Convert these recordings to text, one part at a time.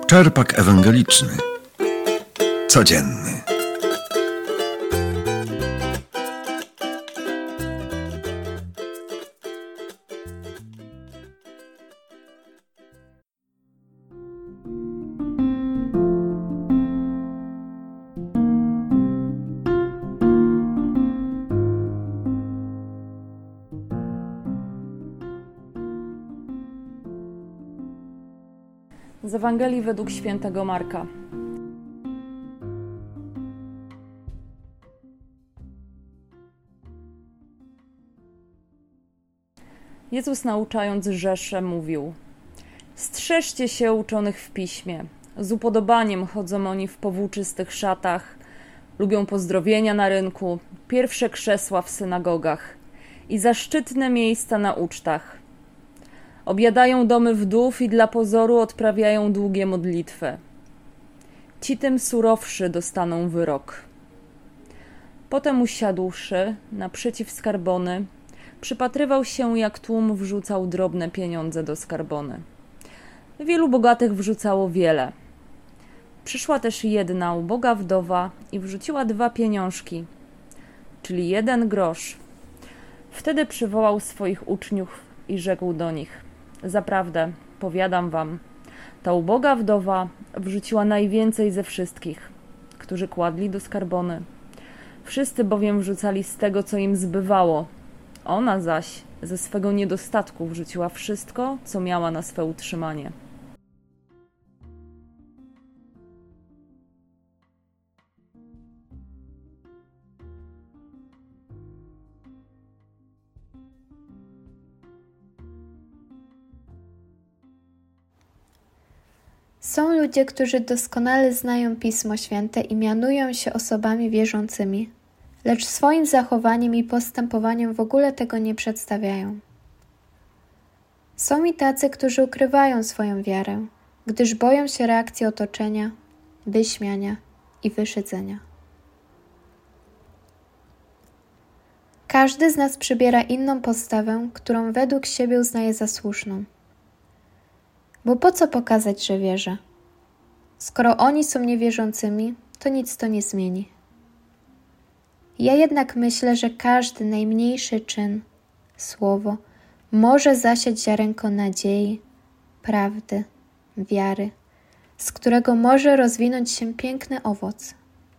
Czerpak ewangeliczny. Codzienny. Z Ewangelii według świętego Marka. Jezus, nauczając rzeszę, mówił: strzeżcie się uczonych w piśmie. Z upodobaniem chodzą oni w powłóczystych szatach, lubią pozdrowienia na rynku, pierwsze krzesła w synagogach i zaszczytne miejsca na ucztach. Objadają domy wdów i dla pozoru odprawiają długie modlitwy. Ci tym surowszy dostaną wyrok. Potem usiadłszy naprzeciw skarbony, przypatrywał się, jak tłum wrzucał drobne pieniądze do skarbony. Wielu bogatych wrzucało wiele. Przyszła też jedna uboga wdowa i wrzuciła 2 pieniążki, czyli 1 grosz. Wtedy przywołał swoich uczniów i rzekł do nich: zaprawdę, powiadam wam, ta uboga wdowa wrzuciła najwięcej ze wszystkich, którzy kładli do skarbony. Wszyscy bowiem wrzucali z tego, co im zbywało. Ona zaś ze swego niedostatku wrzuciła wszystko, co miała na swe utrzymanie. Są ludzie, którzy doskonale znają Pismo Święte i mianują się osobami wierzącymi, lecz swoim zachowaniem i postępowaniem w ogóle tego nie przedstawiają. Są i tacy, którzy ukrywają swoją wiarę, gdyż boją się reakcji otoczenia, wyśmiania i wyszydzenia. Każdy z nas przybiera inną postawę, którą według siebie uznaje za słuszną. Bo po co pokazać, że wierzę? Skoro oni są niewierzącymi, to nic to nie zmieni. Ja jednak myślę, że każdy najmniejszy czyn, słowo może zasiać ziarenko nadziei, prawdy, wiary, z którego może rozwinąć się piękny owoc.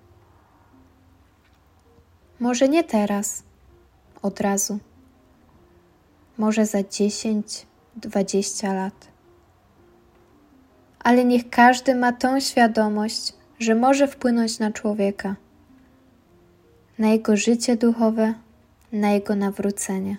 Może nie teraz, od razu. Może za 10, 20 lat. Ale niech każdy ma tą świadomość, że może wpłynąć na człowieka, na jego życie duchowe, na jego nawrócenie.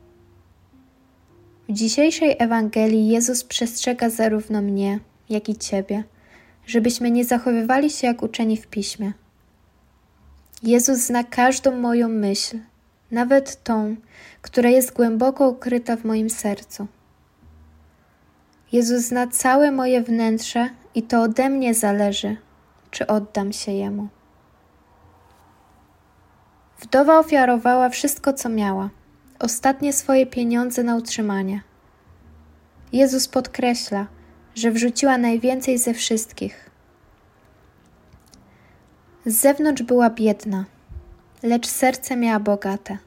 W dzisiejszej Ewangelii Jezus przestrzega zarówno mnie, jak i Ciebie, żebyśmy nie zachowywali się jak uczeni w Piśmie. Jezus zna każdą moją myśl, nawet tą, która jest głęboko ukryta w moim sercu. Jezus zna całe moje wnętrze i to ode mnie zależy, czy oddam się Jemu. Wdowa ofiarowała wszystko, co miała, ostatnie swoje pieniądze na utrzymanie. Jezus podkreśla, że wrzuciła najwięcej ze wszystkich. Z zewnątrz była biedna, lecz serce miała bogate.